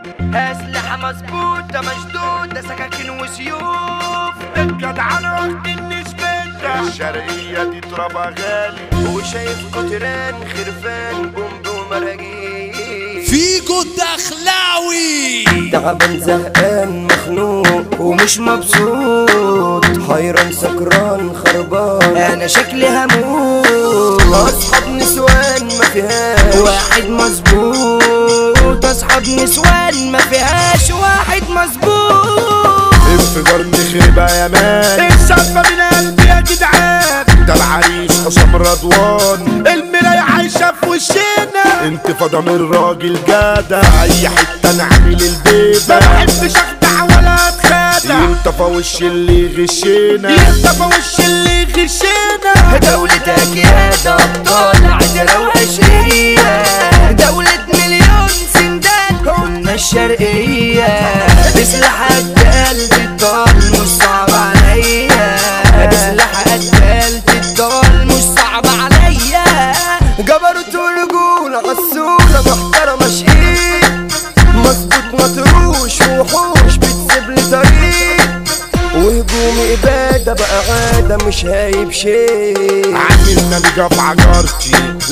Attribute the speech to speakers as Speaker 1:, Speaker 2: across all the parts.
Speaker 1: أسلحة مظبوطة مشدودة سكاكين وسيوف.
Speaker 2: الجدعنة وقت النسبة الشرقية دي ترابها غالي.
Speaker 1: وشايف كتران خرفان بومب ومراجيح.
Speaker 3: فيجو الدخلاوي
Speaker 1: تعبان زهقان مخنوق ومش مبسوط، حيران سكران خربان انا شكلي هموت. اصحاب نسوان ما فيهاش واحد مظبوط، اصحاب نسوان ما فيهاش واحد مظبوط.
Speaker 2: انفجار نخربها يا مان، الصدمة من قلبي يا جدعان. ده العريس حسام رضوان، المراية عايشة في وشنا. انتفاضة من راجل جدع، اي حتة نعمل البيت. ما بحبش اخدع ولا اتخادع، ينطفى وش اللي يغشنا، ينطفى وش اللي يغشنا.
Speaker 1: دولتك يا ده ابطال عشرة وعشرية، دولة مليون سندان كنا الشرقية. بسلاح قد قلبي الطال مش صعب عليا، بسلاح قد قلبي الطال مش صعب عليا. جبروت ورجولة غسولة محترمة شقيق، مظبوط مطروش وحوش بتسيب لي طريق. وهجومي إبادة بقى عادة مش هايب شيء.
Speaker 2: عاملنا نجا في عجارتي،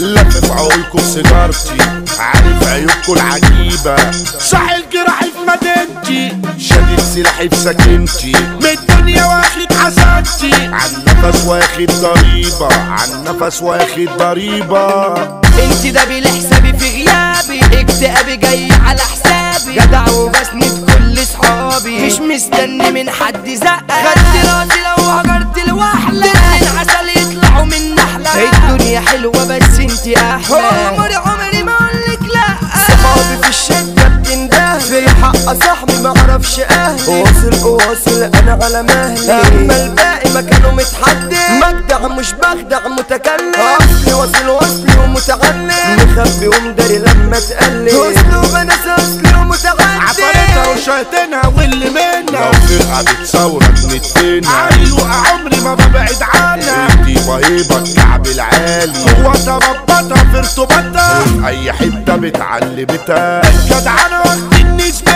Speaker 2: لف عقولكم سيجارتي، عارف عيوبكم العجيبة. صح الجراحي في مدينتي، شديد سلاحي في سكنتي. من الدنيا واخد حسنتي، عن نفس واخد ضريبة، عن نفس واخد ضريبة.
Speaker 1: انت ده بالحسابي في غيابي، اكتئابي جاي على حسابي. جدع وبسند كل صحابي، مش مستني من حد زقة. خدت راسي لو هجرت لوحدي، العسل يطلعوا من نحلة. الدنيا حلوة بس انت احلى، عمري ما اقولك لا. صحابي في الشدة بتنده، في حق صاحبي معرفش اهلي. واصل انا على مهلي، اما الباقي مكانه متحدد. مجدع مش بخدع متكلم، اصلي واصلي ومتعلم. مخبي ومداري لما تقلب، اسلوب انا اصلي ومتعلم.
Speaker 2: عفرتها وشيطانها واللي منها، لو فرقة بتصورك نتفينا. ايوه عمري ما ببعد عنها، انتي بهيبة الكعب العالي. هو تربطها في ارتباطها، اي حتة بتعلمتها. الجدعنة وقت النسبة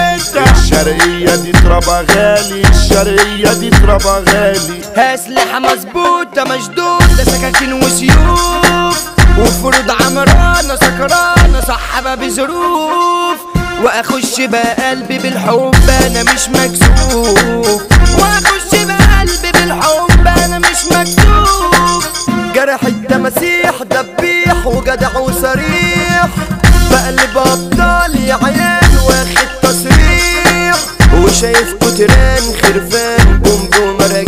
Speaker 2: الشرقية دي ترابها غالي، الشرقية دي ترابها غالي.
Speaker 1: أسلحة مظبوطة مشدودة سكاكين وسيوف، وفروض عمرانة سكرانة صحبة بظروف. واخش بقلبي بالحب انا مش مكسوف، واخش بقلبي بالحب انا مش مكسوف. جرح التماسيح دبيح وجدع وصريح، بقلب ابطال يا عيال واخد تصريح. وشايف كتران خرفان بومب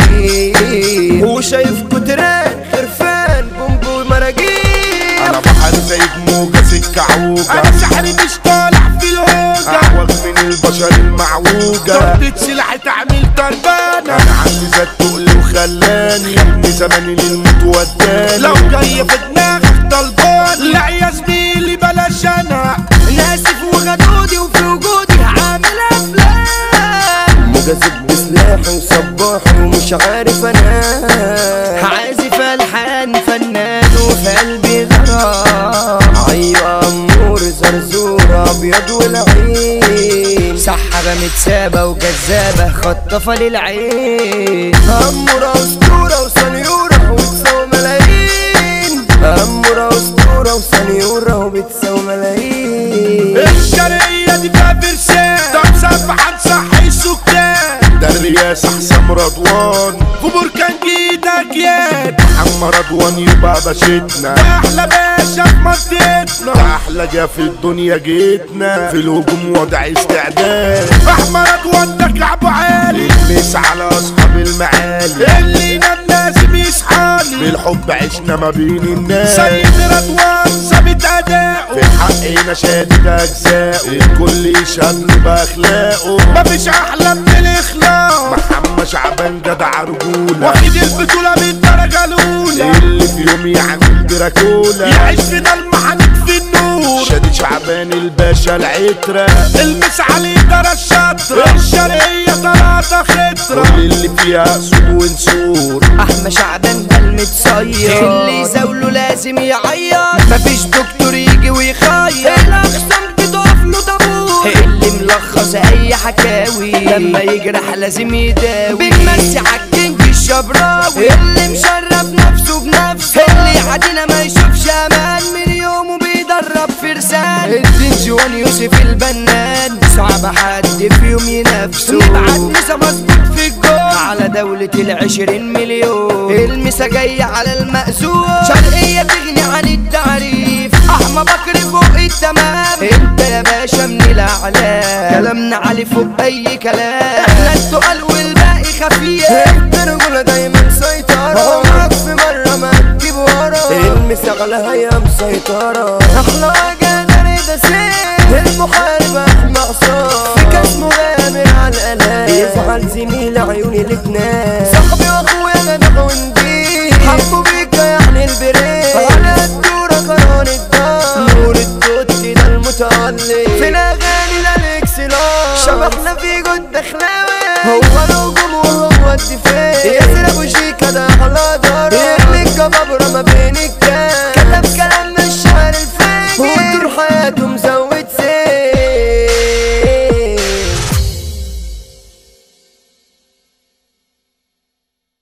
Speaker 1: ومراجيح، وشايف كتران خرفان بومب ومراجيح.
Speaker 2: انا بحر زي موجة سكة عوجة، انا سحري مش طالع في الهوجة. اعوج من البشر المعوجة، ضربة سلاح تعمل تربانة. انا عندي ذات تقل وخلاني، ابن زماني للموت وداني. لو جاي في دماغك طلباني، لا يا زميلي بلاش انا.
Speaker 1: ناسف وغدودي وفي وجودي هعمل افلام. مجازف بسلاحي وصباحي ومش عارف انام. عازف الحان فنان وفي قلبي غرام. ايوه امور زرزوره ابيض والعين، سحبه متسابه وجذابه خطفه للعين. اموره اسطوره وسنيوره وبتساوي ملايين، اموره اسطوره وسنيوره وبتساوي ملايين.
Speaker 2: الشرقية دي فيها فرسان، طب سبحان صحي سكان. ده الرياسة حسام رضوان، في بركان جيدك ياد. محمد رضوان يبقى باشتنا، ده احلى باشا في منطقتنا. ده احلى جا في الدنيا جيتنا، في الهجوم وضع استعداد. احمد رضوان ده كعبه عالي، مس على اصحاب المعالي. اللي ينام لازم يصحالي، بالحب عشنا ما بين الناس. سيد رضوان ثابت اداؤه، في حقنا شادد اجزاؤه. الكل يشهد له باخلاقه، مفيش احلى من الاخلاق. محمد شعبان جدع رجوله، واخد البطوله بالدرجه الاولى. اللي في يوم يعمل دراكولا، يعيش في ضلمه هنطفي النور. شادي شعبان الباشا العتره، المس عليه درى الشطره. الشرقيه طلعت خطره، كل اللي فيها اسود ونسور.
Speaker 1: احمد شعبان ده المتصير، اللي يزاوله لازم يعيط. مفيش دكتور يجي ويخيط، الاقسام بتقف له طابور. اللي ملخص حكاوي لما يجرح لازم يداوي بنمسي عالكينج الشبراوي اللي مشرف نفسه بنفسه اللي عادينا ما يشوفش امان من يومه بيدرب فرسان الدنجوان يوسف البنان صعب حد في يوم ينافسه نبعت مسا مظبوط في الجول على دولة 20 مليون المسا جاية على المأذون شرقية تغني عن التعريف احمى بكر فوق التمام انت يا باشا من الاعلام كلامنا علي فوق اي كلام احنا التقال والباقي خفيف
Speaker 4: انت رجولة دايما سيطرة عمرك في مرة ما تجيب ورا المساغلة هي مسيطرة احلى جدر ده سيف المحارب احمى عصام في كاس مغامر على الالات يفعل زميل عيوني الاتنين صاحبي واخويا جدع ونديل حبوا بيك يعني البريك على الدورة قرار الدار نور التوتي ده المتعلق في الاغاني للاكسلار شبحنا في جود دخلاوي هو الهجوم وهو الدفاع ياسر ابو شيكا ده على دار يهلك جبابرة ما بين الكام كتب كلام